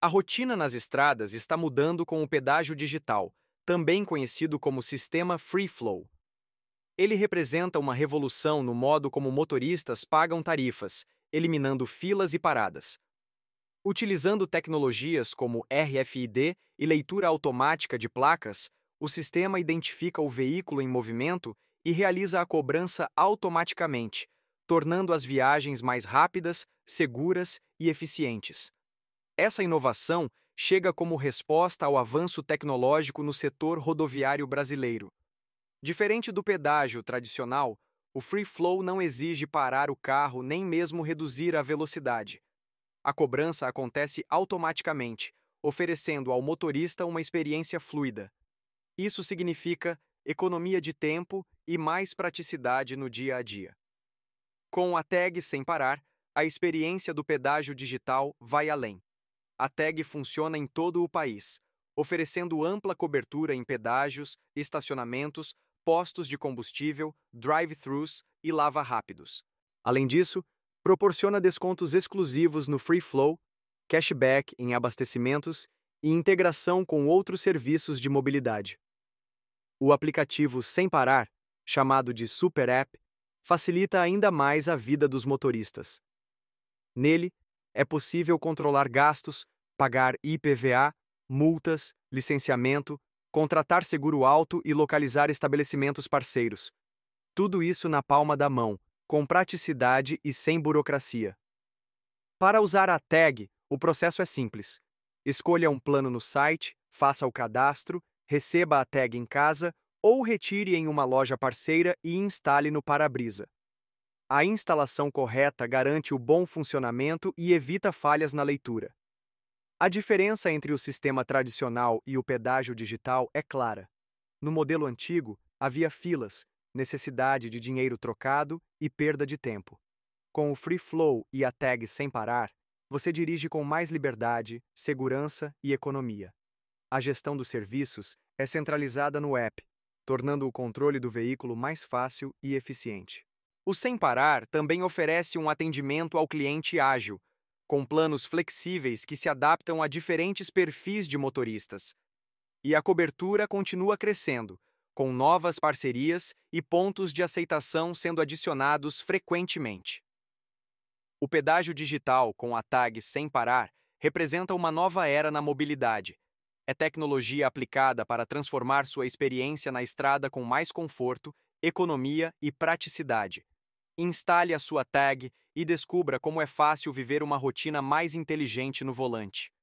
A rotina nas estradas está mudando com o pedágio digital, também conhecido como sistema Free Flow. Ele representa uma revolução no modo como motoristas pagam tarifas, eliminando filas e paradas. Utilizando tecnologias como RFID e leitura automática de placas, o sistema identifica o veículo em movimento e realiza a cobrança automaticamente, tornando as viagens mais rápidas, seguras e eficientes. Essa inovação chega como resposta ao avanço tecnológico no setor rodoviário brasileiro. Diferente do pedágio tradicional, o Free Flow não exige parar o carro nem mesmo reduzir a velocidade. A cobrança acontece automaticamente, oferecendo ao motorista uma experiência fluida. Isso significa economia de tempo e mais praticidade no dia a dia. Com a tag sem parar, a experiência do pedágio digital vai além. A tag funciona em todo o país, oferecendo ampla cobertura em pedágios, estacionamentos, postos de combustível, drive-thrus e lava-rápidos. Além disso, proporciona descontos exclusivos no Free Flow, cashback em abastecimentos e integração com outros serviços de mobilidade. O aplicativo Sem Parar, chamado de Super App, facilita ainda mais a vida dos motoristas. Nele, é possível controlar gastos, pagar IPVA, multas, licenciamento, contratar seguro auto e localizar estabelecimentos parceiros. Tudo isso na palma da mão, com praticidade e sem burocracia. Para usar a tag, o processo é simples. Escolha um plano no site, faça o cadastro, receba a tag em casa ou retire em uma loja parceira e instale no para-brisa. A instalação correta garante o bom funcionamento e evita falhas na leitura. A diferença entre o sistema tradicional e o pedágio digital é clara. No modelo antigo, havia filas, necessidade de dinheiro trocado e perda de tempo. Com o Free Flow e a tag Sem Parar, você dirige com mais liberdade, segurança e economia. A gestão dos serviços é centralizada no app, tornando o controle do veículo mais fácil e eficiente. O Sem Parar também oferece um atendimento ao cliente ágil, com planos flexíveis que se adaptam a diferentes perfis de motoristas. E a cobertura continua crescendo, com novas parcerias e pontos de aceitação sendo adicionados frequentemente. O pedágio digital com a tag Sem Parar representa uma nova era na mobilidade. É tecnologia aplicada para transformar sua experiência na estrada com mais conforto, economia e praticidade. Instale a sua tag e descubra como é fácil viver uma rotina mais inteligente no volante.